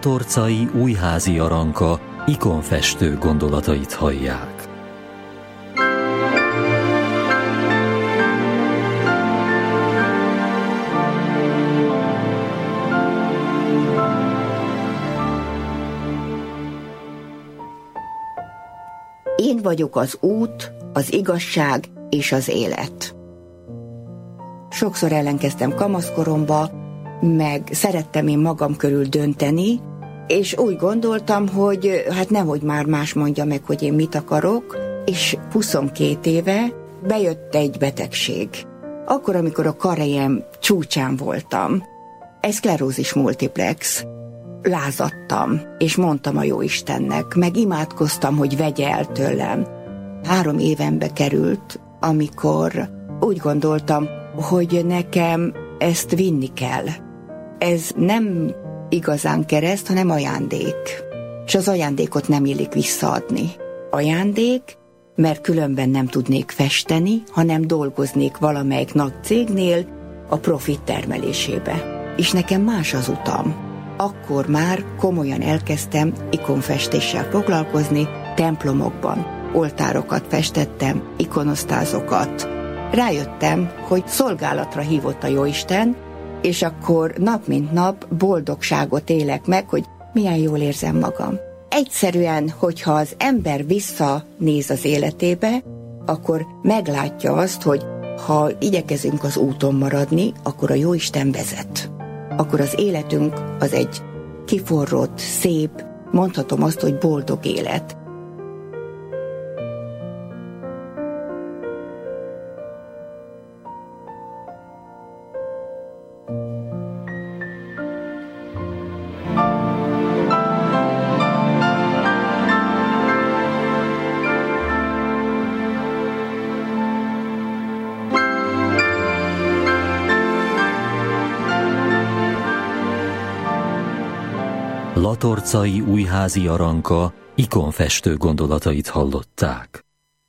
Latorcai Újházi Aranka ikonfestő gondolatait hallják. Én vagyok az út, az igazság és az élet. Sokszor ellenkeztem kamaszkoromba, meg szerettem én magam körül dönteni, és úgy gondoltam, hogy hát nehogy már más mondja meg, hogy én mit akarok, és 22 éve bejött egy betegség. Akkor, amikor a karrierem csúcsán voltam, egy szklerózis multiplex, lázadtam, és mondtam a Jóistennek, meg imádkoztam, hogy vegye el tőlem. 3 évembe került, amikor úgy gondoltam, hogy nekem ezt vinni kell. Ez nem igazán kereszt, hanem ajándék. És az ajándékot nem illik visszaadni. Ajándék, mert különben nem tudnék festeni, hanem dolgoznék valamelyik nagy cégnél a profit termelésébe. És nekem más az utam. Akkor már komolyan elkezdtem ikonfestéssel foglalkozni, templomokban oltárokat festettem, ikonosztázokat. Rájöttem, hogy szolgálatra hívott a Jóisten, és akkor nap mint nap boldogságot élek meg, hogy milyen jól érzem magam. Egyszerűen, hogyha az ember visszanéz az életébe, akkor meglátja azt, hogy ha igyekezünk az úton maradni, akkor a Jóisten vezet. Akkor az életünk az egy kiforrott, szép, mondhatom azt, hogy boldog élet. Latorcai Újházi Aranka ikonfestő gondolatait hallották.